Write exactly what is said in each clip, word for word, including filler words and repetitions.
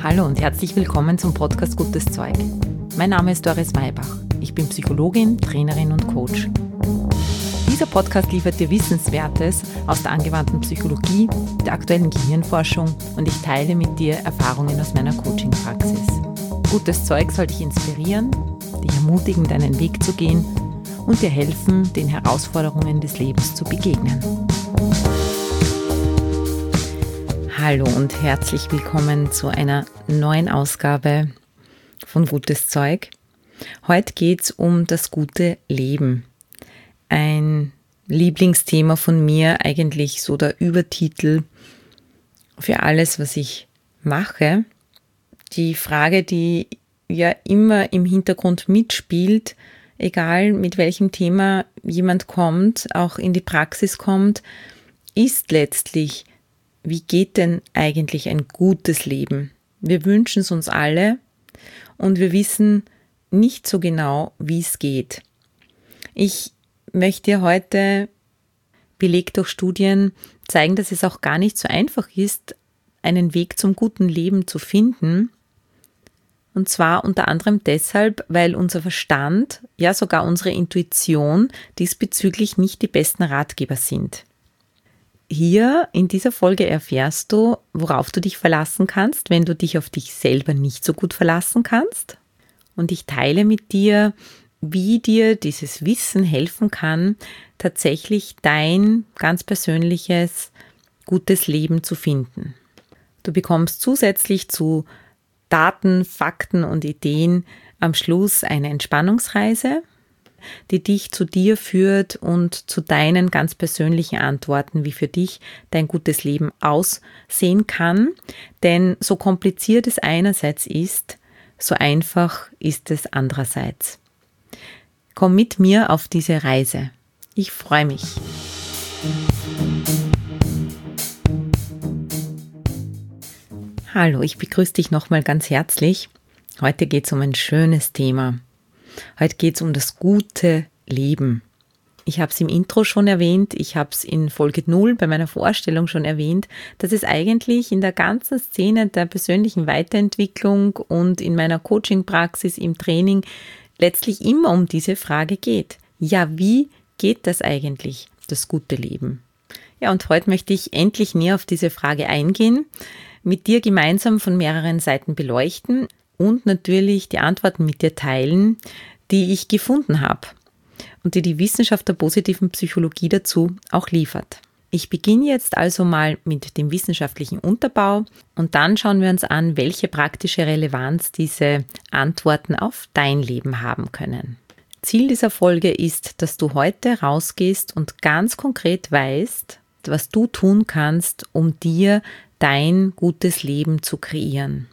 Hallo und herzlich willkommen zum Podcast Gutes Zeug. Mein Name ist Doris Maybach. Ich bin Psychologin, Trainerin und Coach. Dieser Podcast liefert dir Wissenswertes aus der angewandten Psychologie, der aktuellen Gehirnforschung und ich teile mit dir Erfahrungen aus meiner Coaching-Praxis. Gutes Zeug soll dich inspirieren, dich ermutigen, deinen Weg zu gehen und dir helfen, den Herausforderungen des Lebens zu begegnen. Hallo und herzlich willkommen zu einer neuen Ausgabe von Gutes Zeug. Heute geht es um das gute Leben. Ein Lieblingsthema von mir, eigentlich so der Übertitel für alles, was ich mache. Die Frage, die ja immer im Hintergrund mitspielt, egal mit welchem Thema jemand kommt, auch in die Praxis kommt, ist letztlich: Wie geht denn eigentlich ein gutes Leben? Wir wünschen es uns alle und wir wissen nicht so genau, wie es geht. Ich möchte dir heute, belegt durch Studien, zeigen, dass es auch gar nicht so einfach ist, einen Weg zum guten Leben zu finden. Und zwar unter anderem deshalb, weil unser Verstand, ja sogar unsere Intuition diesbezüglich nicht die besten Ratgeber sind. Hier in dieser Folge erfährst du, worauf du dich verlassen kannst, wenn du dich auf dich selber nicht so gut verlassen kannst. Und ich teile mit dir, wie dir dieses Wissen helfen kann, tatsächlich dein ganz persönliches, gutes Leben zu finden. Du bekommst zusätzlich zu Daten, Fakten und Ideen am Schluss eine Entspannungsreise, die dich zu dir führt und zu deinen ganz persönlichen Antworten, wie für dich dein gutes Leben aussehen kann. Denn so kompliziert es einerseits ist, so einfach ist es andererseits. Komm mit mir auf diese Reise. Ich freue mich. Hallo, ich begrüße dich nochmal ganz herzlich. Heute geht es um ein schönes Thema. Heute geht es um das gute Leben. Ich habe es im Intro schon erwähnt, ich habe es in Folge null bei meiner Vorstellung schon erwähnt, dass es eigentlich in der ganzen Szene der persönlichen Weiterentwicklung und in meiner Coaching-Praxis, im Training letztlich immer um diese Frage geht. Ja, wie geht das eigentlich, das gute Leben? Ja, und heute möchte ich endlich näher auf diese Frage eingehen, mit dir gemeinsam von mehreren Seiten beleuchten und natürlich die Antworten mit dir teilen, die ich gefunden habe und die die Wissenschaft der positiven Psychologie dazu auch liefert. Ich beginne jetzt also mal mit dem wissenschaftlichen Unterbau und dann schauen wir uns an, welche praktische Relevanz diese Antworten auf dein Leben haben können. Ziel dieser Folge ist, dass du heute rausgehst und ganz konkret weißt, was du tun kannst, um dir dein gutes Leben zu kreieren.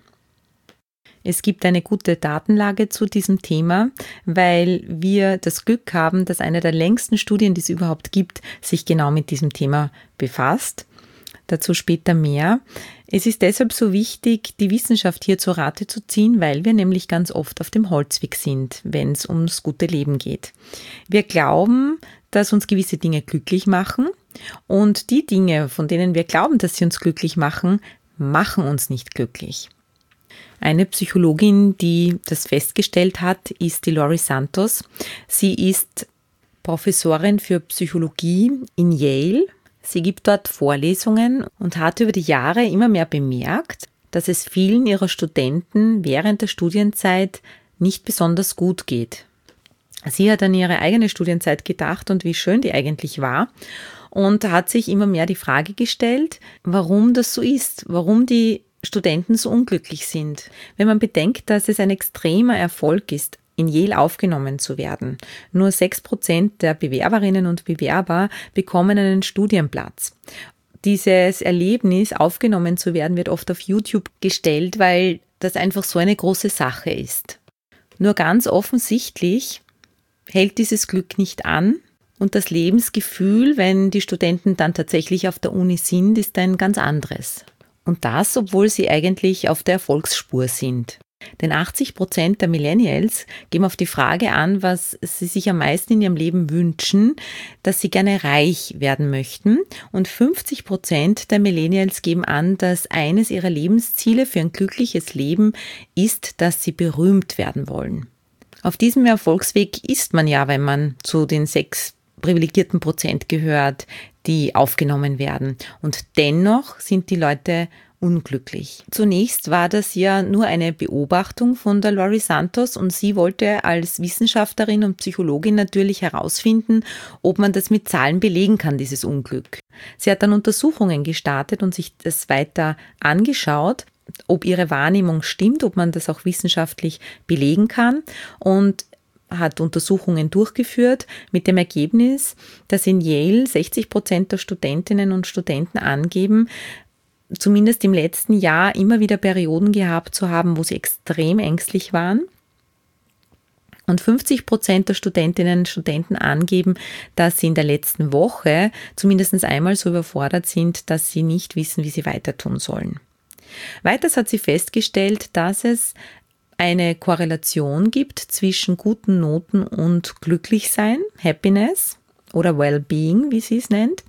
Es gibt eine gute Datenlage zu diesem Thema, weil wir das Glück haben, dass eine der längsten Studien, die es überhaupt gibt, sich genau mit diesem Thema befasst. Dazu später mehr. Es ist deshalb so wichtig, die Wissenschaft hier zur Rate zu ziehen, weil wir nämlich ganz oft auf dem Holzweg sind, wenn es ums gute Leben geht. Wir glauben, dass uns gewisse Dinge glücklich machen und die Dinge, von denen wir glauben, dass sie uns glücklich machen, machen uns nicht glücklich. Eine Psychologin, die das festgestellt hat, ist die Laurie Santos. Sie ist Professorin für Psychologie in Yale. Sie gibt dort Vorlesungen und hat über die Jahre immer mehr bemerkt, dass es vielen ihrer Studenten während der Studienzeit nicht besonders gut geht. Sie hat an ihre eigene Studienzeit gedacht und wie schön die eigentlich war und hat sich immer mehr die Frage gestellt, warum das so ist, warum die Studenten so unglücklich sind. Wenn man bedenkt, dass es ein extremer Erfolg ist, in Yale aufgenommen zu werden. Nur sechs Prozent der Bewerberinnen und Bewerber bekommen einen Studienplatz. Dieses Erlebnis, aufgenommen zu werden, wird oft auf YouTube gestellt, weil das einfach so eine große Sache ist. Nur ganz offensichtlich hält dieses Glück nicht an und das Lebensgefühl, wenn die Studenten dann tatsächlich auf der Uni sind, ist ein ganz anderes. Und das, obwohl sie eigentlich auf der Erfolgsspur sind. Denn achtzig Prozent der Millennials geben auf die Frage an, was sie sich am meisten in ihrem Leben wünschen, dass sie gerne reich werden möchten. Und fünfzig Prozent der Millennials geben an, dass eines ihrer Lebensziele für ein glückliches Leben ist, dass sie berühmt werden wollen. Auf diesem Erfolgsweg ist man ja, wenn man zu den sechs privilegierten Prozent gehört, die aufgenommen werden. Und dennoch sind die Leute unglücklich. Zunächst war das ja nur eine Beobachtung von der Laurie Santos und sie wollte als Wissenschaftlerin und Psychologin natürlich herausfinden, ob man das mit Zahlen belegen kann, dieses Unglück. Sie hat dann Untersuchungen gestartet und sich das weiter angeschaut, ob ihre Wahrnehmung stimmt, ob man das auch wissenschaftlich belegen kann und hat Untersuchungen durchgeführt mit dem Ergebnis, dass in Yale sechzig Prozent der Studentinnen und Studenten angeben, zumindest im letzten Jahr immer wieder Perioden gehabt zu haben, wo sie extrem ängstlich waren. Und fünfzig Prozent der Studentinnen und Studenten angeben, dass sie in der letzten Woche zumindest einmal so überfordert sind, dass sie nicht wissen, wie sie weiter tun sollen. Weiters hat sie festgestellt, dass es eine Korrelation gibt zwischen guten Noten und Glücklichsein, Happiness oder Wellbeing, wie sie es nennt.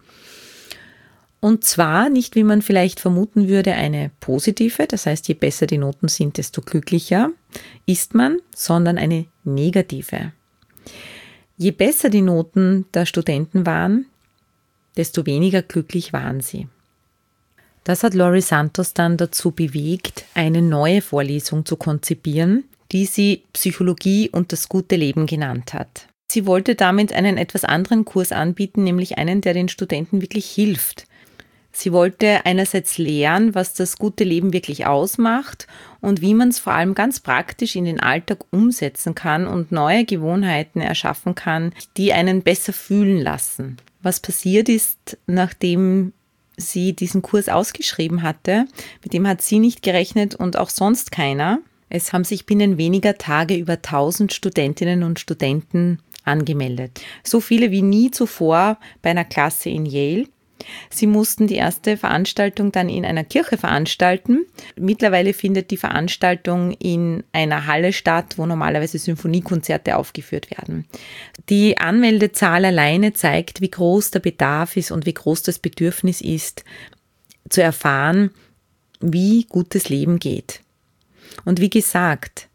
Und zwar nicht, wie man vielleicht vermuten würde, eine positive, das heißt, je besser die Noten sind, desto glücklicher ist man, sondern eine negative. Je besser die Noten der Studenten waren, desto weniger glücklich waren sie. Das hat Laurie Santos dann dazu bewegt, eine neue Vorlesung zu konzipieren, die sie Psychologie und das gute Leben genannt hat. Sie wollte damit einen etwas anderen Kurs anbieten, nämlich einen, der den Studenten wirklich hilft. Sie wollte einerseits lernen, was das gute Leben wirklich ausmacht und wie man es vor allem ganz praktisch in den Alltag umsetzen kann und neue Gewohnheiten erschaffen kann, die einen besser fühlen lassen. Was passiert ist, nachdem sie diesen Kurs ausgeschrieben hatte, mit dem hat sie nicht gerechnet und auch sonst keiner. Es haben sich binnen weniger Tage über tausend Studentinnen und Studenten angemeldet. So viele wie nie zuvor bei einer Klasse in Yale. Sie mussten die erste Veranstaltung dann in einer Kirche veranstalten. Mittlerweile findet die Veranstaltung in einer Halle statt, wo normalerweise Symphoniekonzerte aufgeführt werden. Die Anmeldezahl alleine zeigt, wie groß der Bedarf ist und wie groß das Bedürfnis ist, zu erfahren, wie gutes Leben geht. Und wie gesagt,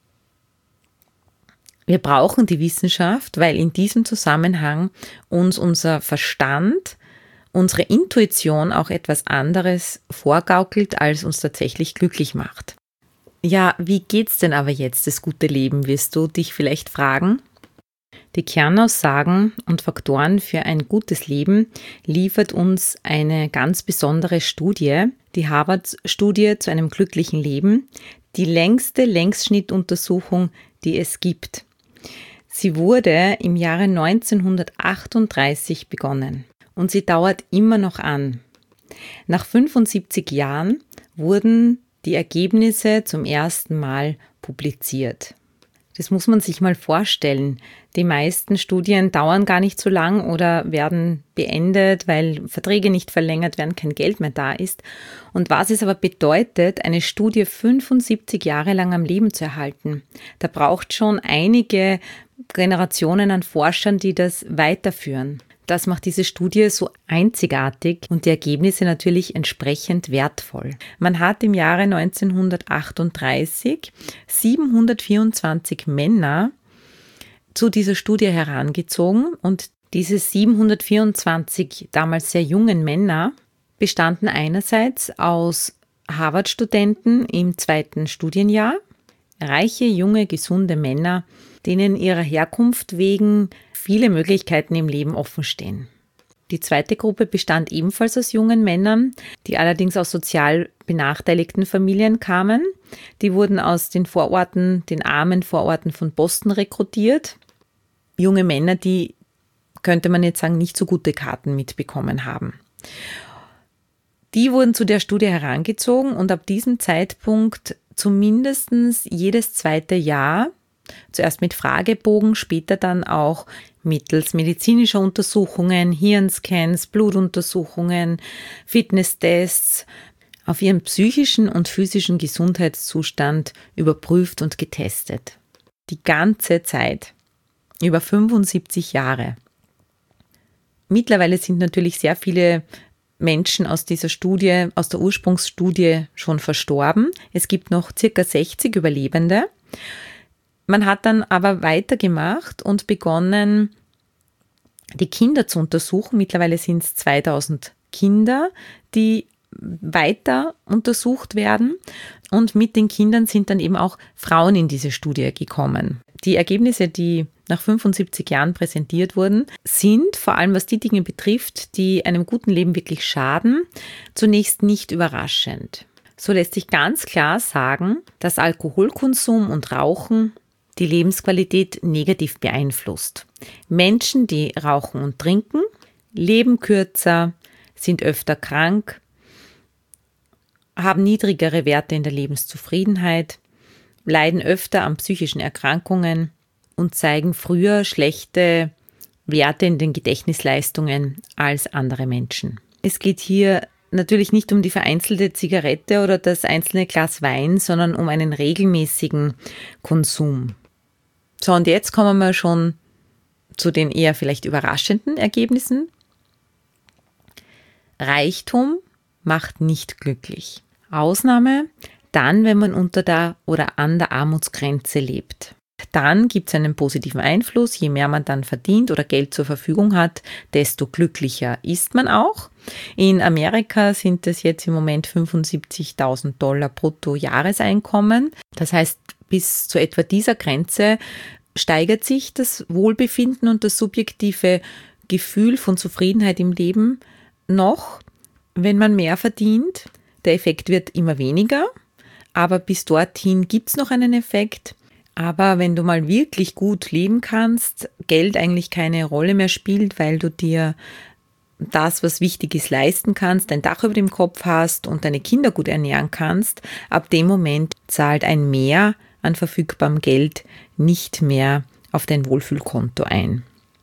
wir brauchen die Wissenschaft, weil in diesem Zusammenhang uns unser Verstand, unsere Intuition auch etwas anderes vorgaukelt, als uns tatsächlich glücklich macht. Ja, wie geht's denn aber jetzt, das gute Leben, wirst du dich vielleicht fragen? Die Kernaussagen und Faktoren für ein gutes Leben liefert uns eine ganz besondere Studie, die Harvard-Studie zu einem glücklichen Leben, die längste Längsschnittuntersuchung, die es gibt. Sie wurde im Jahre neunzehnhundertachtunddreißig begonnen. Und sie dauert immer noch an. Nach fünfundsiebzig Jahren wurden die Ergebnisse zum ersten Mal publiziert. Das muss man sich mal vorstellen. Die meisten Studien dauern gar nicht so lang oder werden beendet, weil Verträge nicht verlängert werden, kein Geld mehr da ist. Und was es aber bedeutet, eine Studie fünfundsiebzig Jahre lang am Leben zu erhalten, da braucht schon einige Generationen an Forschern, die das weiterführen. Das macht diese Studie so einzigartig und die Ergebnisse natürlich entsprechend wertvoll. Man hat im Jahre neunzehnhundertachtunddreißig siebenhundertvierundzwanzig Männer zu dieser Studie herangezogen und diese siebenhundertvierundzwanzig damals sehr jungen Männer bestanden einerseits aus Harvard-Studenten im zweiten Studienjahr, reiche, junge, gesunde Männer, denen ihrer Herkunft wegen viele Möglichkeiten im Leben offenstehen. Die zweite Gruppe bestand ebenfalls aus jungen Männern, die allerdings aus sozial benachteiligten Familien kamen. Die wurden aus den Vororten, den armen Vororten von Boston rekrutiert. Junge Männer, die, könnte man jetzt sagen, nicht so gute Karten mitbekommen haben. Die wurden zu der Studie herangezogen und ab diesem Zeitpunkt zumindest jedes zweite Jahr, zuerst mit Fragebogen, später dann auch mittels medizinischer Untersuchungen, Hirnscans, Blutuntersuchungen, Fitnesstests, auf ihren psychischen und physischen Gesundheitszustand überprüft und getestet. Die ganze Zeit. Über fünfundsiebzig Jahre. Mittlerweile sind natürlich sehr viele Menschen aus dieser Studie, aus der Ursprungsstudie schon verstorben. Es gibt noch circa sechzig Überlebende. Man hat dann aber weitergemacht und begonnen, die Kinder zu untersuchen. Mittlerweile sind es zweitausend Kinder, die weiter untersucht werden. Und mit den Kindern sind dann eben auch Frauen in diese Studie gekommen. Die Ergebnisse, die nach fünfundsiebzig Jahren präsentiert wurden, sind, vor allem was die Dinge betrifft, die einem guten Leben wirklich schaden, zunächst nicht überraschend. So lässt sich ganz klar sagen, dass Alkoholkonsum und Rauchen die Lebensqualität negativ beeinflusst. Menschen, die rauchen und trinken, leben kürzer, sind öfter krank, haben niedrigere Werte in der Lebenszufriedenheit, leiden öfter an psychischen Erkrankungen und zeigen früher schlechte Werte in den Gedächtnisleistungen als andere Menschen. Es geht hier natürlich nicht um die vereinzelte Zigarette oder das einzelne Glas Wein, sondern um einen regelmäßigen Konsum. So, und jetzt kommen wir schon zu den eher vielleicht überraschenden Ergebnissen. Reichtum macht nicht glücklich. Ausnahme dann, wenn man unter der oder an der Armutsgrenze lebt. Dann gibt es einen positiven Einfluss. Je mehr man dann verdient oder Geld zur Verfügung hat, desto glücklicher ist man auch. In Amerika sind es jetzt im Moment fünfundsiebzigtausend Dollar brutto Jahreseinkommen. Das heißt, bis zu etwa dieser Grenze steigert sich das Wohlbefinden und das subjektive Gefühl von Zufriedenheit im Leben noch, wenn man mehr verdient. Der Effekt wird immer weniger, aber bis dorthin gibt es noch einen Effekt. Aber wenn du mal wirklich gut leben kannst, Geld eigentlich keine Rolle mehr spielt, weil du dir das, was wichtig ist, leisten kannst, ein Dach über dem Kopf hast und deine Kinder gut ernähren kannst, ab dem Moment zahlt ein Mehr an verfügbarem Geld nicht mehr auf dein Wohlfühlkonto ein.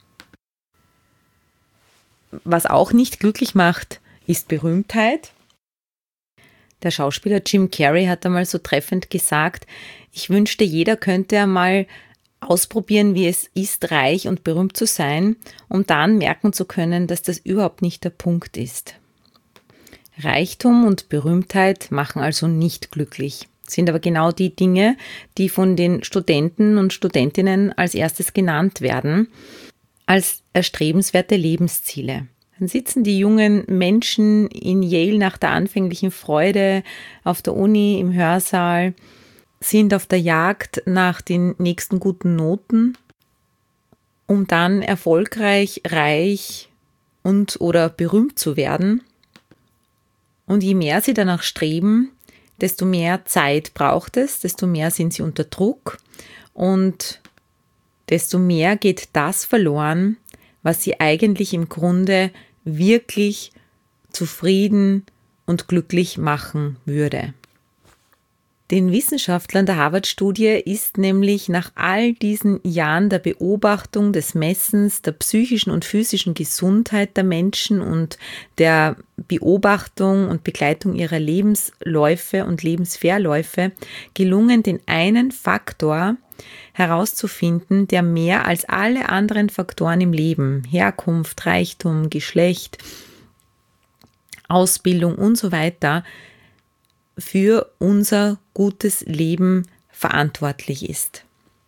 Was auch nicht glücklich macht, ist Berühmtheit. Der Schauspieler Jim Carrey hat einmal so treffend gesagt, ich wünschte, jeder könnte einmal ausprobieren, wie es ist, reich und berühmt zu sein, um dann merken zu können, dass das überhaupt nicht der Punkt ist. Reichtum und Berühmtheit machen also nicht glücklich, sind aber genau die Dinge, die von den Studenten und Studentinnen als erstes genannt werden, als erstrebenswerte Lebensziele. Dann sitzen die jungen Menschen in Yale nach der anfänglichen Freude auf der Uni im Hörsaal, sind auf der Jagd nach den nächsten guten Noten, um dann erfolgreich, reich und oder berühmt zu werden. Und je mehr sie danach streben, desto mehr Zeit braucht es, desto mehr sind sie unter Druck und desto mehr geht das verloren, was sie eigentlich im Grunde wirklich zufrieden und glücklich machen würde. Den Wissenschaftlern der Harvard-Studie ist nämlich nach all diesen Jahren der Beobachtung, des Messens, der psychischen und physischen Gesundheit der Menschen und der Beobachtung und Begleitung ihrer Lebensläufe und Lebensverläufe gelungen, den einen Faktor herauszufinden, der mehr als alle anderen Faktoren im Leben, Herkunft, Reichtum, Geschlecht, Ausbildung und so weiter, für unser gutes Leben verantwortlich ist.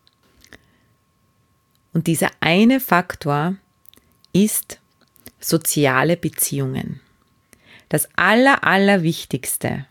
Und dieser eine Faktor ist soziale Beziehungen. Das Aller, Allerwichtigste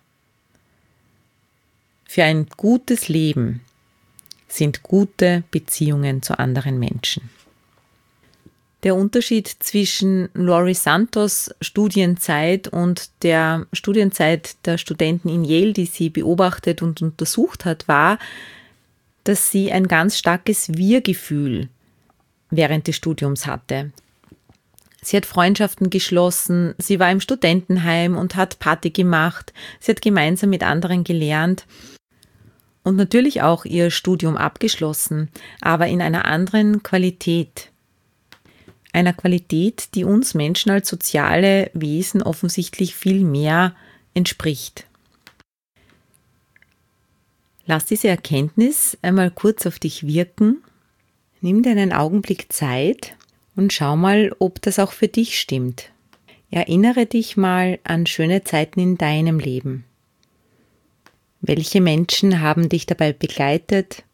für ein gutes Leben sind gute Beziehungen zu anderen Menschen. Der Unterschied zwischen Laurie Santos Studienzeit und der Studienzeit der Studenten in Yale, die sie beobachtet und untersucht hat, war, dass sie ein ganz starkes Wir-Gefühl während des Studiums hatte. Sie hat Freundschaften geschlossen, sie war im Studentenheim und hat Party gemacht, sie hat gemeinsam mit anderen gelernt und natürlich auch ihr Studium abgeschlossen, aber in einer anderen Qualität. Einer Qualität, die uns Menschen als soziale Wesen offensichtlich viel mehr entspricht. Lass diese Erkenntnis einmal kurz auf dich wirken. Nimm dir einen Augenblick Zeit und schau mal, ob das auch für dich stimmt. Erinnere dich mal an schöne Zeiten in deinem Leben. Welche Menschen haben dich dabei begleitet?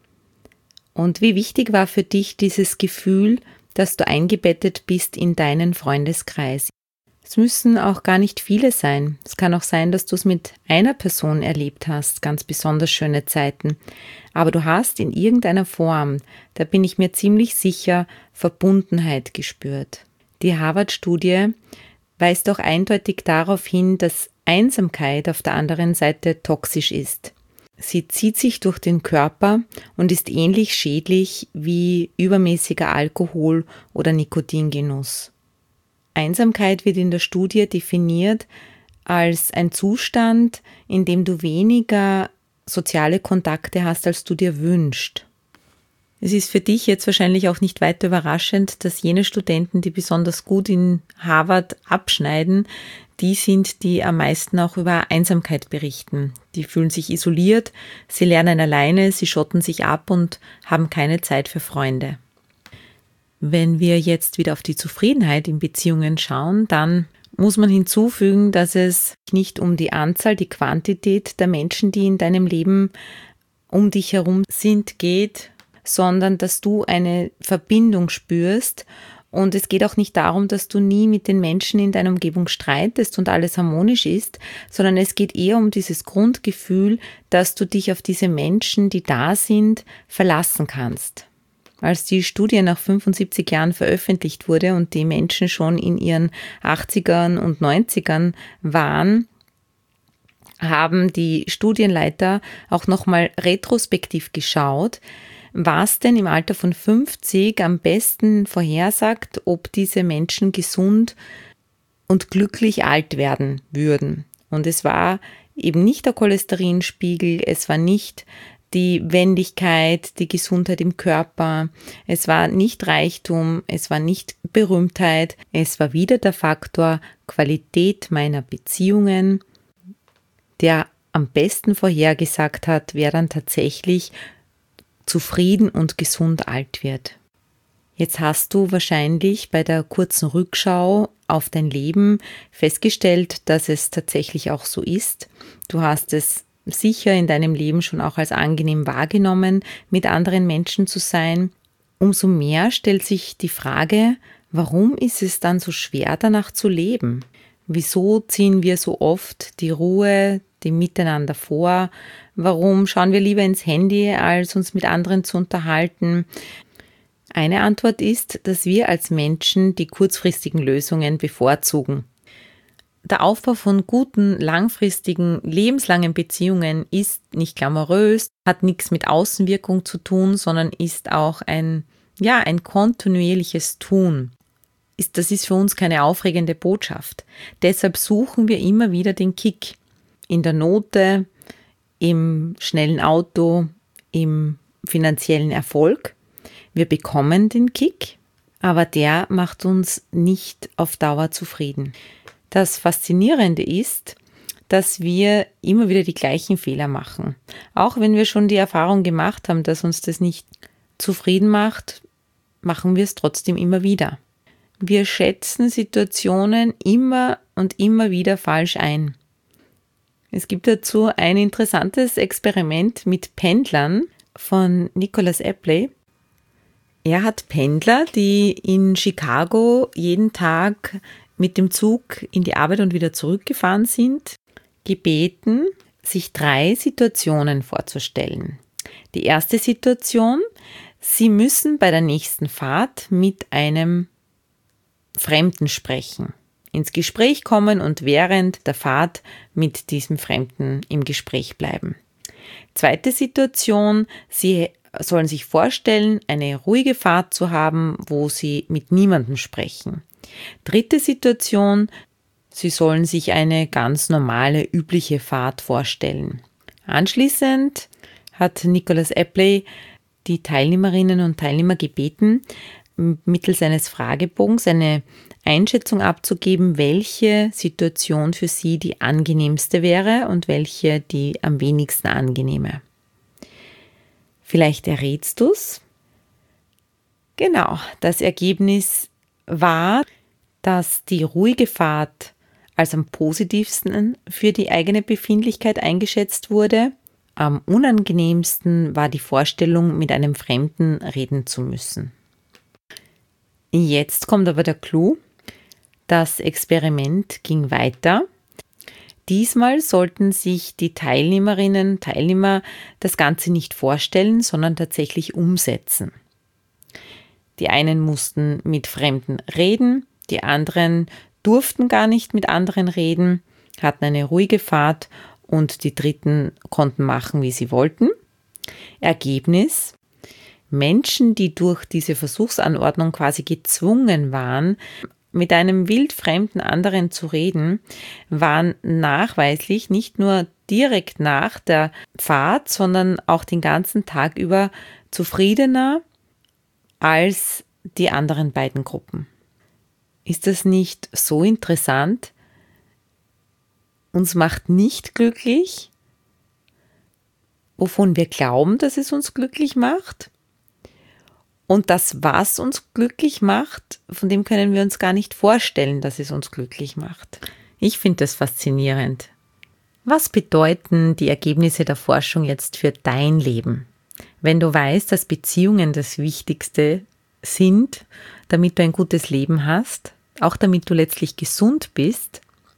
Und wie wichtig war für dich dieses Gefühl, dass du eingebettet bist in deinen Freundeskreis? Es müssen auch gar nicht viele sein. Es kann auch sein, dass du es mit einer Person erlebt hast, ganz besonders schöne Zeiten. Aber du hast in irgendeiner Form, da bin ich mir ziemlich sicher, Verbundenheit gespürt. Die Harvard-Studie weist auch eindeutig darauf hin, dass Einsamkeit auf der anderen Seite toxisch ist. Sie zieht sich durch den Körper und ist ähnlich schädlich wie übermäßiger Alkohol- oder Nikotingenuss. Einsamkeit wird in der Studie definiert als ein Zustand, in dem du weniger soziale Kontakte hast, als du dir wünschst. Es ist für dich jetzt wahrscheinlich auch nicht weiter überraschend, dass jene Studenten, die besonders gut in Harvard abschneiden, die sind, die am meisten auch über Einsamkeit berichten. Die fühlen sich isoliert, sie lernen alleine, sie schotten sich ab und haben keine Zeit für Freunde. Wenn wir jetzt wieder auf die Zufriedenheit in Beziehungen schauen, dann muss man hinzufügen, dass es nicht um die Anzahl, die Quantität der Menschen, die in deinem Leben um dich herum sind, geht, sondern dass du eine Verbindung spürst. Und es geht auch nicht darum, dass du nie mit den Menschen in deiner Umgebung streitest und alles harmonisch ist, sondern es geht eher um dieses Grundgefühl, dass du dich auf diese Menschen, die da sind, verlassen kannst. Als die Studie nach fünfundsiebzig Jahren veröffentlicht wurde und die Menschen schon in ihren achtzigern und neunzigern waren, haben die Studienleiter auch nochmal retrospektiv geschaut, was denn im Alter von fünfzig am besten vorhersagt, ob diese Menschen gesund und glücklich alt werden würden. Und es war eben nicht der Cholesterinspiegel, es war nicht die Wendigkeit, die Gesundheit im Körper, es war nicht Reichtum, es war nicht Berühmtheit, es war wieder der Faktor Qualität meiner Beziehungen, der am besten vorhergesagt hat, wer dann tatsächlich zufrieden und gesund alt wird. Jetzt hast du wahrscheinlich bei der kurzen Rückschau auf dein Leben festgestellt, dass es tatsächlich auch so ist. Du hast es sicher in deinem Leben schon auch als angenehm wahrgenommen, mit anderen Menschen zu sein. Umso mehr stellt sich die Frage, warum ist es dann so schwer, danach zu leben? Wieso ziehen wir so oft die Ruhe, dem Miteinander vor? Warum schauen wir lieber ins Handy, als uns mit anderen zu unterhalten? Eine Antwort ist, dass wir als Menschen die kurzfristigen Lösungen bevorzugen. Der Aufbau von guten, langfristigen, lebenslangen Beziehungen ist nicht glamourös, hat nichts mit Außenwirkung zu tun, sondern ist auch ein, ja, ein kontinuierliches Tun. Ist, das ist für uns keine aufregende Botschaft. Deshalb suchen wir immer wieder den Kick. In der Note, im schnellen Auto, im finanziellen Erfolg. Wir bekommen den Kick, aber der macht uns nicht auf Dauer zufrieden. Das Faszinierende ist, dass wir immer wieder die gleichen Fehler machen. Auch wenn wir schon die Erfahrung gemacht haben, dass uns das nicht zufrieden macht, machen wir es trotzdem immer wieder. Wir schätzen Situationen immer und immer wieder falsch ein. Es gibt dazu ein interessantes Experiment mit Pendlern von Nicholas Epley. Er hat Pendler, die in Chicago jeden Tag mit dem Zug in die Arbeit und wieder zurückgefahren sind, gebeten, sich drei Situationen vorzustellen. Die erste Situation: Sie müssen bei der nächsten Fahrt mit einem Fremden sprechen, ins Gespräch kommen und während der Fahrt mit diesem Fremden im Gespräch bleiben. Zweite Situation: Sie sollen sich vorstellen, eine ruhige Fahrt zu haben, wo Sie mit niemandem sprechen. Dritte Situation: Sie sollen sich eine ganz normale, übliche Fahrt vorstellen. Anschließend hat Nicholas Epley die Teilnehmerinnen und Teilnehmer gebeten, mittels eines Fragebogens eine Einschätzung abzugeben, welche Situation für sie die angenehmste wäre und welche die am wenigsten angenehme. Vielleicht errätst du's. Genau, das Ergebnis war, dass die ruhige Fahrt als am positivsten für die eigene Befindlichkeit eingeschätzt wurde. Am unangenehmsten war die Vorstellung, mit einem Fremden reden zu müssen. Jetzt kommt aber der Clou. Das Experiment ging weiter. Diesmal sollten sich die Teilnehmerinnen und Teilnehmer das Ganze nicht vorstellen, sondern tatsächlich umsetzen. Die einen mussten mit Fremden reden, die anderen durften gar nicht mit anderen reden, hatten eine ruhige Fahrt und die Dritten konnten machen, wie sie wollten. Ergebnis: Menschen, die durch diese Versuchsanordnung quasi gezwungen waren, mit einem wildfremden anderen zu reden, waren nachweislich nicht nur direkt nach der Fahrt, sondern auch den ganzen Tag über zufriedener als die anderen beiden Gruppen. Ist das nicht so interessant? Uns macht nicht glücklich, wovon wir glauben, dass es uns glücklich macht. Und das, was uns glücklich macht, von dem können wir uns gar nicht vorstellen, dass es uns glücklich macht. Ich finde das faszinierend. Was bedeuten die Ergebnisse der Forschung jetzt für dein Leben? Wenn du weißt, dass Beziehungen das Wichtigste sind, damit du ein gutes Leben hast, auch damit du letztlich gesund bist,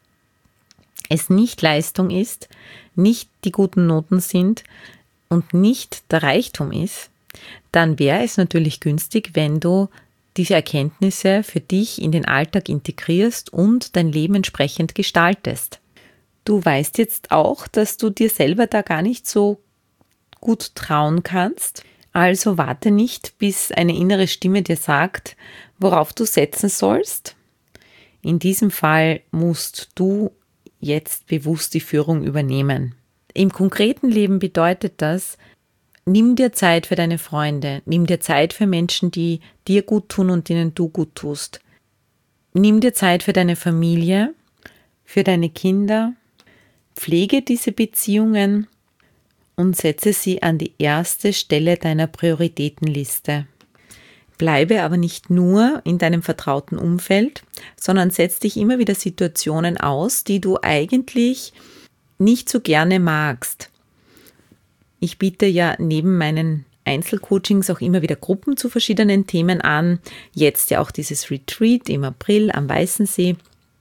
es nicht Leistung ist, nicht die guten Noten sind und nicht der Reichtum ist, dann wäre es natürlich günstig, wenn du diese Erkenntnisse für dich in den Alltag integrierst und dein Leben entsprechend gestaltest. Du weißt jetzt auch, dass du dir selber da gar nicht so gut trauen kannst, also warte nicht, bis eine innere Stimme dir sagt, worauf du setzen sollst. In diesem Fall musst du jetzt bewusst die Führung übernehmen. Im konkreten Leben bedeutet das, nimm dir Zeit für deine Freunde, nimm dir Zeit für Menschen, die dir gut tun und denen du gut tust. Nimm dir Zeit für deine Familie, für deine Kinder, pflege diese Beziehungen und setze sie an die erste Stelle deiner Prioritätenliste. Bleibe aber nicht nur in deinem vertrauten Umfeld, sondern setz dich immer wieder Situationen aus, die du eigentlich nicht so gerne magst. Ich biete ja neben meinen Einzelcoachings auch immer wieder Gruppen zu verschiedenen Themen an. Jetzt ja auch dieses Retreat im April am Weißensee.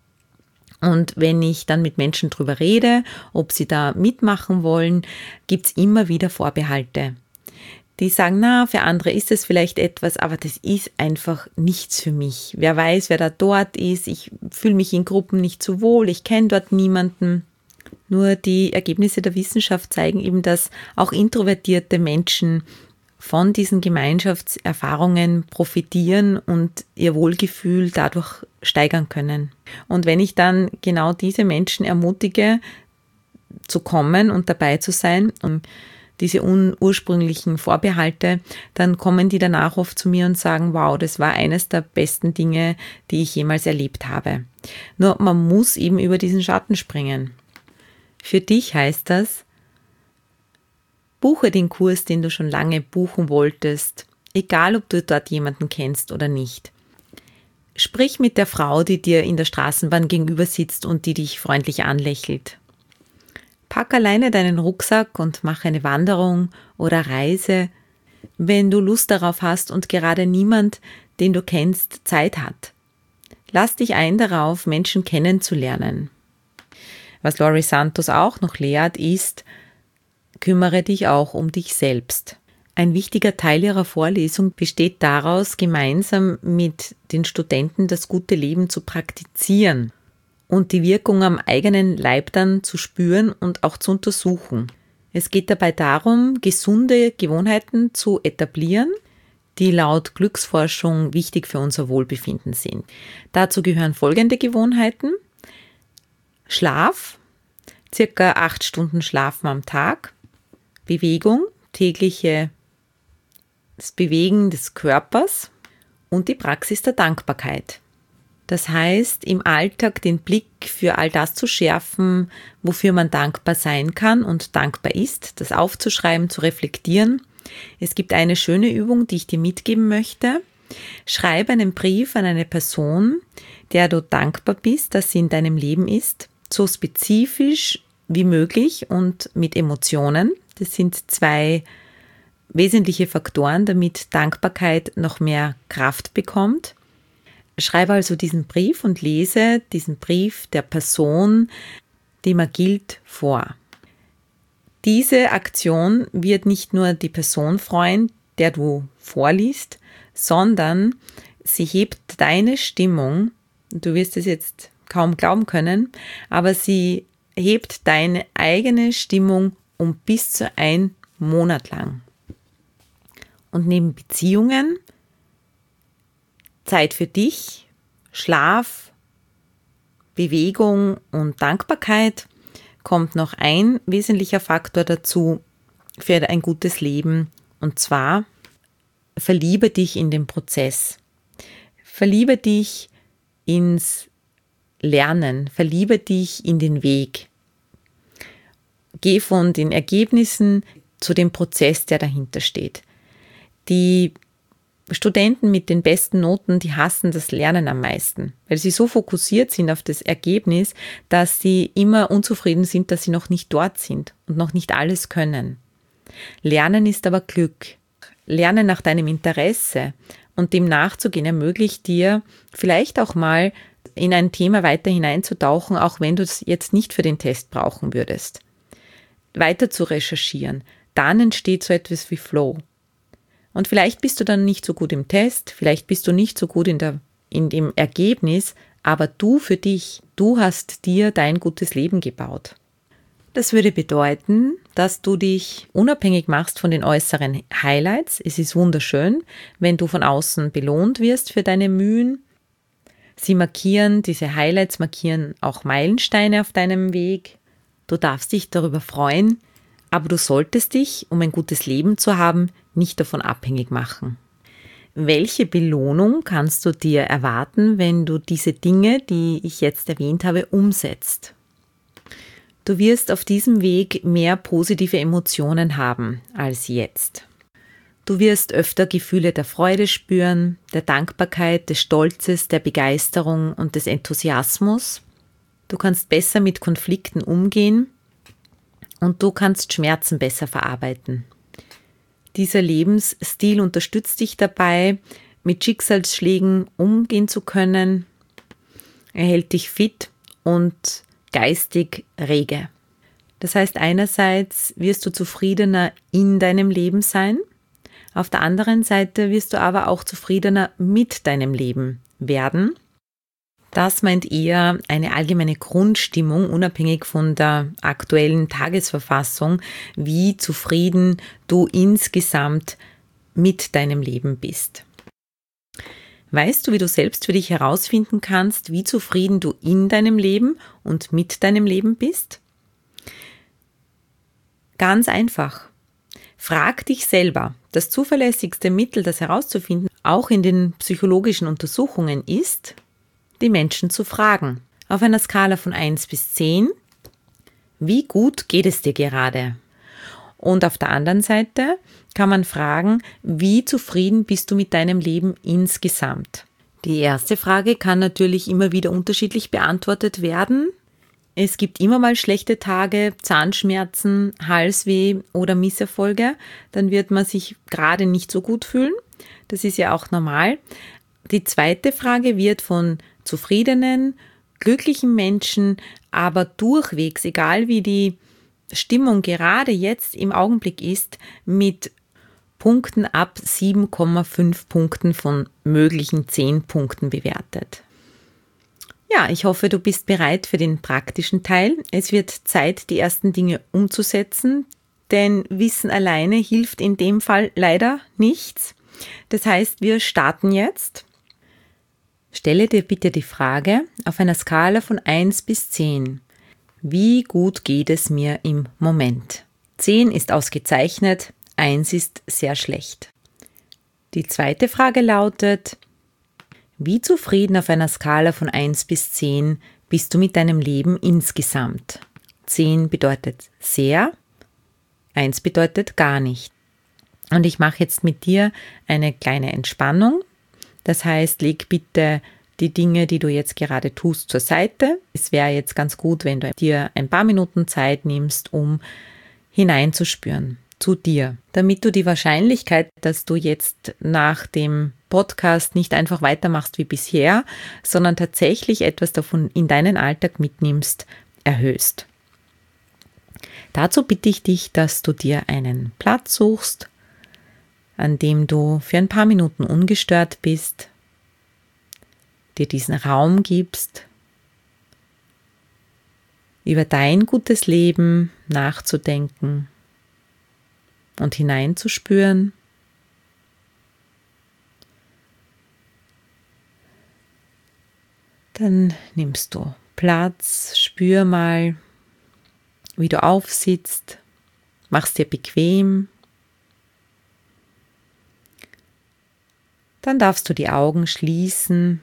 Und wenn ich dann mit Menschen drüber rede, ob sie da mitmachen wollen, gibt es immer wieder Vorbehalte. Die sagen, na, für andere ist es vielleicht etwas, aber das ist einfach nichts für mich. Wer weiß, wer da dort ist, ich fühle mich in Gruppen nicht so wohl, ich kenne dort niemanden. Nur die Ergebnisse der Wissenschaft zeigen eben, dass auch introvertierte Menschen von diesen Gemeinschaftserfahrungen profitieren und ihr Wohlgefühl dadurch steigern können. Und wenn ich dann genau diese Menschen ermutige, zu kommen und dabei zu sein, um diese ursprünglichen Vorbehalte, dann kommen die danach oft zu mir und sagen, wow, das war eines der besten Dinge, die ich jemals erlebt habe. Nur man muss eben über diesen Schatten springen. Für dich heißt das, buche den Kurs, den du schon lange buchen wolltest, egal ob du dort jemanden kennst oder nicht. Sprich mit der Frau, die dir in der Straßenbahn gegenüber sitzt und die dich freundlich anlächelt. Pack alleine deinen Rucksack und mach eine Wanderung oder Reise, wenn du Lust darauf hast und gerade niemand, den du kennst, Zeit hat. Lass dich ein darauf, Menschen kennenzulernen. Was Laurie Santos auch noch lehrt, ist, kümmere dich auch um dich selbst. Ein wichtiger Teil ihrer Vorlesung besteht daraus, gemeinsam mit den Studenten das gute Leben zu praktizieren und die Wirkung am eigenen Leib dann zu spüren und auch zu untersuchen. Es geht dabei darum, gesunde Gewohnheiten zu etablieren, die laut Glücksforschung wichtig für unser Wohlbefinden sind. Dazu gehören folgende Gewohnheiten: Schlaf, circa acht Stunden Schlafen am Tag, Bewegung, tägliche das Bewegen des Körpers und die Praxis der Dankbarkeit. Das heißt, im Alltag den Blick für all das zu schärfen, wofür man dankbar sein kann und dankbar ist, das aufzuschreiben, zu reflektieren Es gibt eine schöne Übung, die ich dir mitgeben möchte. Schreibe einen Brief an eine Person, der du dankbar bist, dass sie in deinem Leben ist, so spezifisch wie möglich und mit Emotionen. Das sind zwei wesentliche Faktoren, damit Dankbarkeit noch mehr Kraft bekommt. Schreibe also diesen Brief und lese diesen Brief der Person, die mir gilt, vor. Diese Aktion wird nicht nur die Person freuen, der du vorliest, sondern sie hebt deine Stimmung, du wirst es jetzt kaum glauben können, aber sie hebt deine eigene Stimmung um bis zu ein Monat lang. Und neben Beziehungen, Zeit für dich, Schlaf, Bewegung und Dankbarkeit kommt noch ein wesentlicher Faktor dazu für ein gutes Leben, und zwar verliebe dich in den Prozess. Verliebe dich ins Lernen, verliebe dich in den Weg. Geh von den Ergebnissen zu dem Prozess, der dahinter steht. Die Studenten mit den besten Noten, die hassen das Lernen am meisten, weil sie so fokussiert sind auf das Ergebnis, dass sie immer unzufrieden sind, dass sie noch nicht dort sind und noch nicht alles können. Lernen ist aber Glück. Lernen nach deinem Interesse und dem nachzugehen ermöglicht dir vielleicht auch mal in ein Thema weiter hineinzutauchen, auch wenn du es jetzt nicht für den Test brauchen würdest. Weiter zu recherchieren, dann entsteht so etwas wie Flow. Und vielleicht bist du dann nicht so gut im Test, vielleicht bist du nicht so gut in, der, in dem Ergebnis, aber du für dich, du hast dir dein gutes Leben gebaut. Das würde bedeuten, dass du dich unabhängig machst von den äußeren Highlights. Es ist wunderschön, wenn du von außen belohnt wirst für deine Mühen. Sie markieren, diese Highlights markieren auch Meilensteine auf deinem Weg. Du darfst dich darüber freuen, aber du solltest dich, um ein gutes Leben zu haben, nicht davon abhängig machen. Welche Belohnung kannst du dir erwarten, wenn du diese Dinge, die ich jetzt erwähnt habe, umsetzt? Du wirst auf diesem Weg mehr positive Emotionen haben als jetzt. Du wirst öfter Gefühle der Freude spüren, der Dankbarkeit, des Stolzes, der Begeisterung und des Enthusiasmus. Du kannst besser mit Konflikten umgehen und du kannst Schmerzen besser verarbeiten. Dieser Lebensstil unterstützt dich dabei, mit Schicksalsschlägen umgehen zu können. Er hält dich fit und geistig rege. Das heißt, einerseits wirst du zufriedener in deinem Leben sein, auf der anderen Seite wirst du aber auch zufriedener mit deinem Leben werden. Das meint eher eine allgemeine Grundstimmung, unabhängig von der aktuellen Tagesverfassung, wie zufrieden du insgesamt mit deinem Leben bist. Weißt du, wie du selbst für dich herausfinden kannst, wie zufrieden du in deinem Leben und mit deinem Leben bist? Ganz einfach. Frag dich selber. Das zuverlässigste Mittel, das herauszufinden, auch in den psychologischen Untersuchungen ist, die Menschen zu fragen. Auf einer Skala von eins bis zehn, wie gut geht es dir gerade? Und auf der anderen Seite kann man fragen, wie zufrieden bist du mit deinem Leben insgesamt? Die erste Frage kann natürlich immer wieder unterschiedlich beantwortet werden. Es gibt immer mal schlechte Tage, Zahnschmerzen, Halsweh oder Misserfolge. Dann wird man sich gerade nicht so gut fühlen. Das ist ja auch normal. Die zweite Frage wird von zufriedenen, glücklichen Menschen, aber durchwegs, egal wie die Stimmung gerade jetzt im Augenblick ist, mit Punkten ab sieben Komma fünf Punkten von möglichen zehn Punkten bewertet. Ja, ich hoffe, du bist bereit für den praktischen Teil. Es wird Zeit, die ersten Dinge umzusetzen, denn Wissen alleine hilft in dem Fall leider nichts. Das heißt, wir starten jetzt. Stelle dir bitte die Frage auf einer Skala von eins bis zehn. Wie gut geht es mir im Moment? zehn ist ausgezeichnet, eins ist sehr schlecht. Die zweite Frage lautet, wie zufrieden auf einer Skala von eins bis zehn bist du mit deinem Leben insgesamt? zehn bedeutet sehr, eins bedeutet gar nicht. Und ich mache jetzt mit dir eine kleine Entspannung. Das heißt, leg bitte die Dinge, die du jetzt gerade tust, zur Seite. Es wäre jetzt ganz gut, wenn du dir ein paar Minuten Zeit nimmst, um hineinzuspüren zu dir, damit du die Wahrscheinlichkeit, dass du jetzt nach dem Podcast nicht einfach weitermachst wie bisher, sondern tatsächlich etwas davon in deinen Alltag mitnimmst, erhöhst. Dazu bitte ich dich, dass du dir einen Platz suchst, an dem du für ein paar Minuten ungestört bist, dir diesen Raum gibst, über dein gutes Leben nachzudenken und hineinzuspüren. Dann nimmst du Platz, spür mal, wie du aufsitzt, machst dir bequem. Dann darfst du die Augen schließen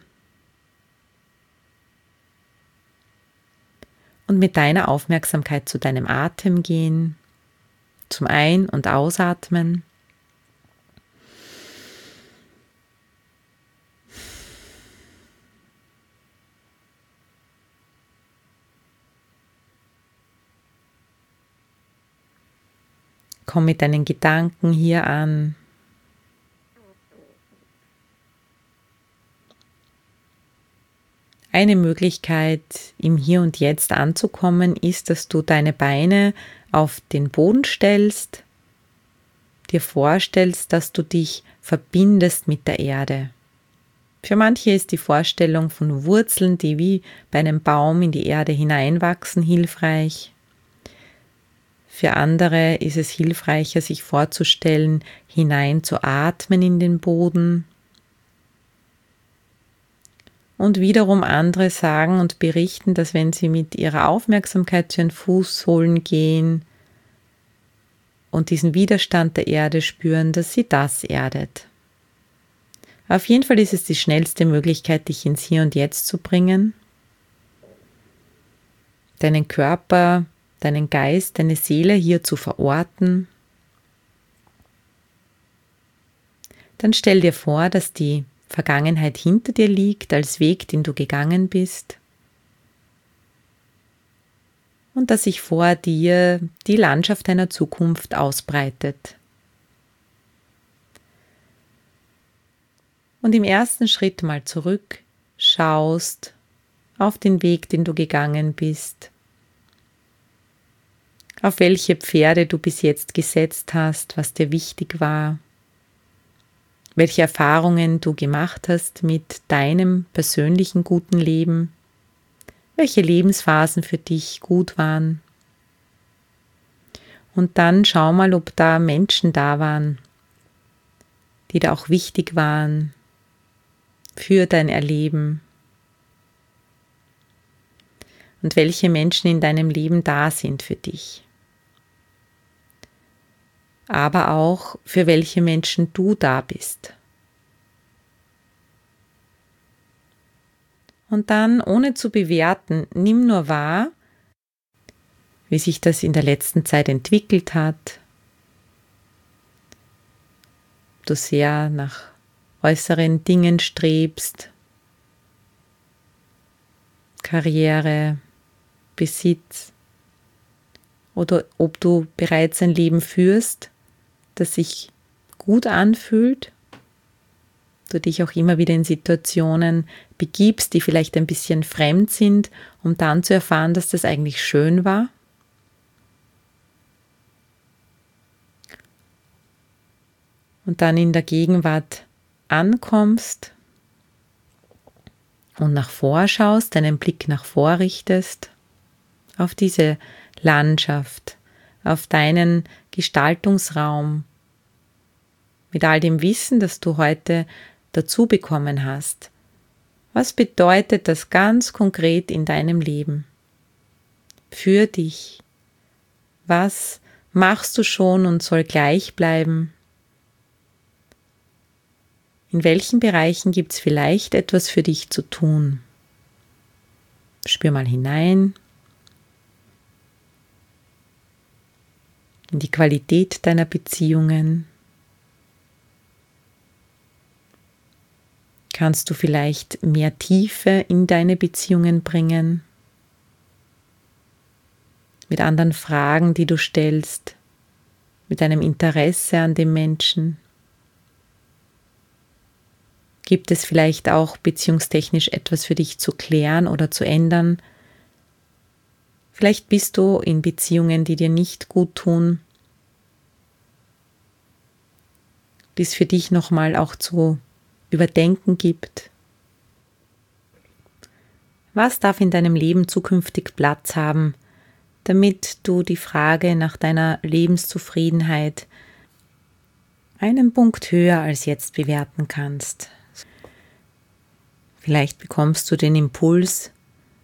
und mit deiner Aufmerksamkeit zu deinem Atem gehen, zum Ein- und Ausatmen. Komm mit deinen Gedanken hier an. Eine Möglichkeit, im Hier und Jetzt anzukommen, ist, dass du deine Beine auf den Boden stellst, dir vorstellst, dass du dich verbindest mit der Erde. Für manche ist die Vorstellung von Wurzeln, die wie bei einem Baum in die Erde hineinwachsen, hilfreich. Für andere ist es hilfreicher, sich vorzustellen, hinein zu atmen in den Boden. Und wiederum andere sagen und berichten, dass wenn sie mit ihrer Aufmerksamkeit zu den Fußsohlen gehen und diesen Widerstand der Erde spüren, dass sie das erdet. Auf jeden Fall ist es die schnellste Möglichkeit, dich ins Hier und Jetzt zu bringen, deinen Körper, deinen Geist, deine Seele hier zu verorten. Dann stell dir vor, dass die Vergangenheit hinter dir liegt, als Weg, den du gegangen bist. Und dass sich vor dir die Landschaft deiner Zukunft ausbreitet. Und im ersten Schritt mal zurück schaust auf den Weg, den du gegangen bist, auf welche Pferde du bis jetzt gesetzt hast, was dir wichtig war, welche Erfahrungen du gemacht hast mit deinem persönlichen guten Leben, welche Lebensphasen für dich gut waren. Und dann schau mal, ob da Menschen da waren, die da auch wichtig waren für dein Erleben. Und welche Menschen in deinem Leben da sind für dich. Aber auch für welche Menschen du da bist. Und dann, ohne zu bewerten, nimm nur wahr, wie sich das in der letzten Zeit entwickelt hat. Du sehr nach äußeren Dingen strebst, Karriere, Besitz, oder ob du bereits ein Leben führst, das sich gut anfühlt, du dich auch immer wieder in Situationen begibst, die vielleicht ein bisschen fremd sind, um dann zu erfahren, dass das eigentlich schön war. Und dann in der Gegenwart ankommst und nach vor schaust, deinen Blick nach vor richtest, auf diese Landschaft, auf deinen Gestaltungsraum, mit all dem Wissen, das du heute dazu bekommen hast. Was bedeutet das ganz konkret in deinem Leben? Für dich. Was machst du schon und soll gleich bleiben? In welchen Bereichen gibt es vielleicht etwas für dich zu tun? Spür mal hinein in die Qualität deiner Beziehungen, kannst du vielleicht mehr Tiefe in deine Beziehungen bringen? Mit anderen Fragen, die du stellst, mit deinem Interesse an dem Menschen? Gibt es vielleicht auch beziehungstechnisch etwas für dich zu klären oder zu ändern? Vielleicht bist du in Beziehungen, die dir nicht gut tun, die es für dich nochmal auch zu überdenken gibt. Was darf in deinem Leben zukünftig Platz haben, damit du die Frage nach deiner Lebenszufriedenheit einen Punkt höher als jetzt bewerten kannst? Vielleicht bekommst du den Impuls,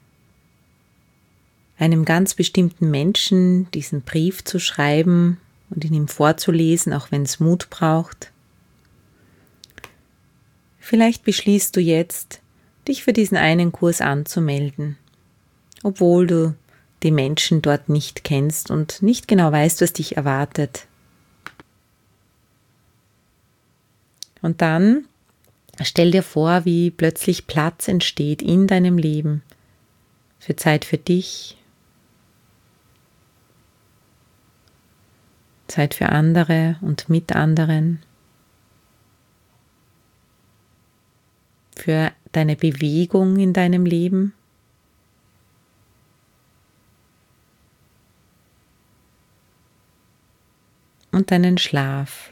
einem ganz bestimmten Menschen diesen Brief zu schreiben und ihn ihm vorzulesen, auch wenn es Mut braucht. Vielleicht beschließt du jetzt, dich für diesen einen Kurs anzumelden, obwohl du die Menschen dort nicht kennst und nicht genau weißt, was dich erwartet. Und dann stell dir vor, wie plötzlich Platz entsteht in deinem Leben für Zeit für dich, Zeit für andere und mit anderen, für deine Bewegung in deinem Leben, und deinen Schlaf.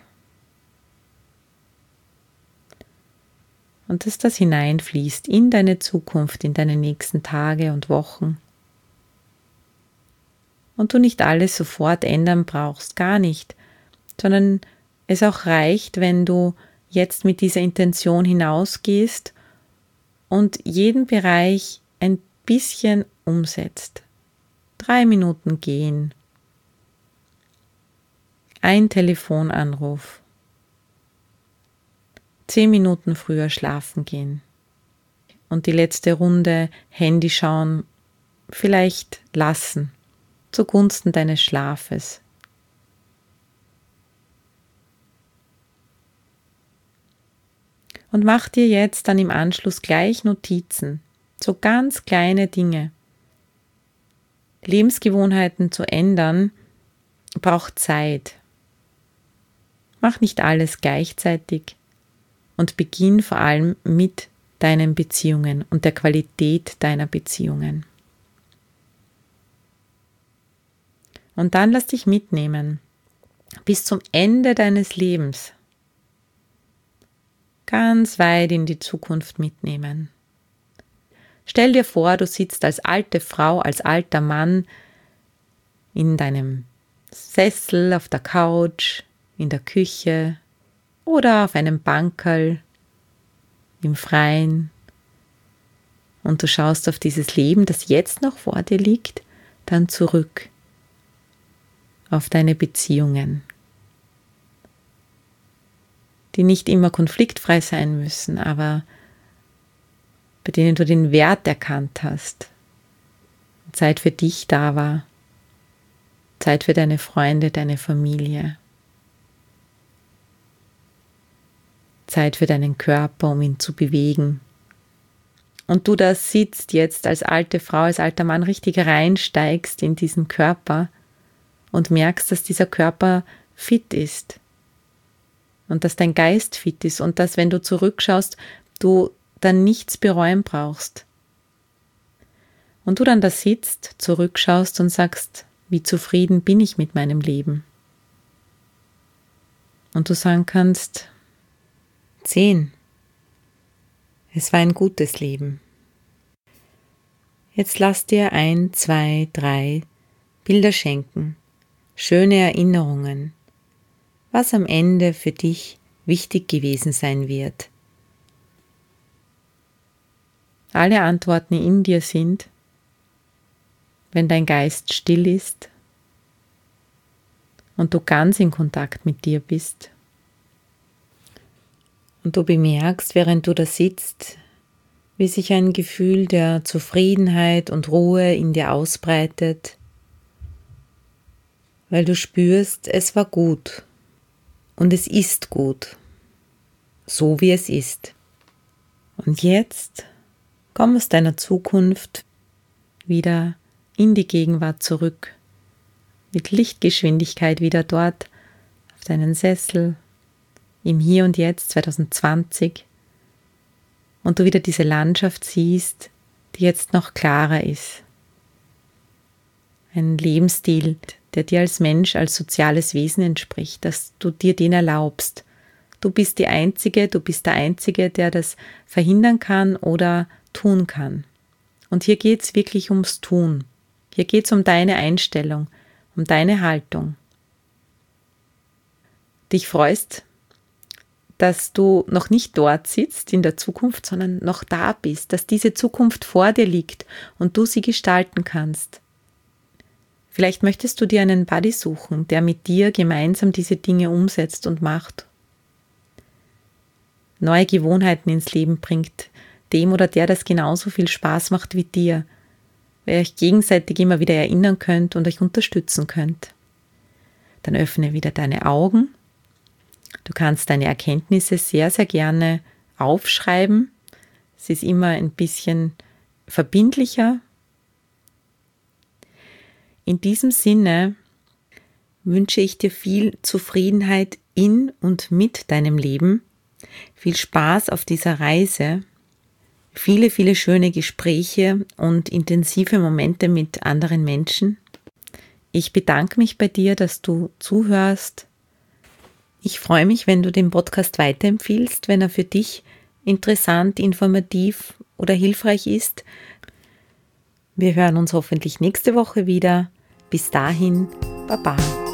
Und dass das hineinfließt in deine Zukunft, in deine nächsten Tage und Wochen. Und du nicht alles sofort ändern brauchst, gar nicht, sondern es auch reicht, wenn du jetzt mit dieser Intention hinausgehst und jeden Bereich ein bisschen umsetzt. Drei Minuten gehen, ein Telefonanruf, zehn Minuten früher schlafen gehen und die letzte Runde Handy schauen vielleicht lassen, zugunsten deines Schlafes. Und mach dir jetzt dann im Anschluss gleich Notizen, so ganz kleine Dinge. Lebensgewohnheiten zu ändern braucht Zeit. Mach nicht alles gleichzeitig und beginn vor allem mit deinen Beziehungen und der Qualität deiner Beziehungen. Und dann lass dich mitnehmen bis zum Ende deines Lebens. Ganz weit in die Zukunft mitnehmen. Stell dir vor, du sitzt als alte Frau, als alter Mann in deinem Sessel, auf der Couch, in der Küche oder auf einem Bankerl im Freien und du schaust auf dieses Leben, das jetzt noch vor dir liegt, dann zurück auf deine Beziehungen, die nicht immer konfliktfrei sein müssen, aber bei denen du den Wert erkannt hast, Zeit für dich da war, Zeit für deine Freunde, deine Familie, Zeit für deinen Körper, um ihn zu bewegen. Und du da sitzt jetzt als alte Frau, als alter Mann richtig reinsteigst in diesen Körper und merkst, dass dieser Körper fit ist und dass dein Geist fit ist und dass, wenn du zurückschaust, du dann nichts bereuen brauchst. Und du dann da sitzt, zurückschaust und sagst, wie zufrieden bin ich mit meinem Leben? Und du sagen kannst, zehn. Es war ein gutes Leben. Jetzt lass dir ein, zwei, drei Bilder schenken, schöne Erinnerungen, was am Ende für dich wichtig gewesen sein wird. Alle Antworten in dir sind, wenn dein Geist still ist und du ganz in Kontakt mit dir bist. Und du bemerkst, während du da sitzt, wie sich ein Gefühl der Zufriedenheit und Ruhe in dir ausbreitet, weil du spürst, es war gut und es ist gut, so wie es ist. Und jetzt komm aus deiner Zukunft wieder in die Gegenwart zurück, mit Lichtgeschwindigkeit wieder dort auf deinen Sessel, im Hier und Jetzt zwanzig zwanzig, und du wieder diese Landschaft siehst, die jetzt noch klarer ist. Ein Lebensstil, der dir als Mensch, als soziales Wesen entspricht, dass du dir den erlaubst. Du bist die Einzige, du bist der Einzige, der das verhindern kann oder tun kann. Und hier geht es wirklich ums Tun. Hier geht es um deine Einstellung, um deine Haltung. Dich freust, dass du noch nicht dort sitzt in der Zukunft, sondern noch da bist, dass diese Zukunft vor dir liegt und du sie gestalten kannst. Vielleicht möchtest du dir einen Buddy suchen, der mit dir gemeinsam diese Dinge umsetzt und macht. Neue Gewohnheiten ins Leben bringt, dem oder der das genauso viel Spaß macht wie dir, weil ihr euch gegenseitig immer wieder erinnern könnt und euch unterstützen könnt. Dann öffne wieder deine Augen. Du kannst deine Erkenntnisse sehr, sehr gerne aufschreiben. Es ist immer ein bisschen verbindlicher. In diesem Sinne wünsche ich dir viel Zufriedenheit in und mit deinem Leben, viel Spaß auf dieser Reise, viele, viele schöne Gespräche und intensive Momente mit anderen Menschen. Ich bedanke mich bei dir, dass du zuhörst. Ich freue mich, wenn du den Podcast weiterempfiehlst, wenn er für dich interessant, informativ oder hilfreich ist. Wir hören uns hoffentlich nächste Woche wieder. Bis dahin, Baba.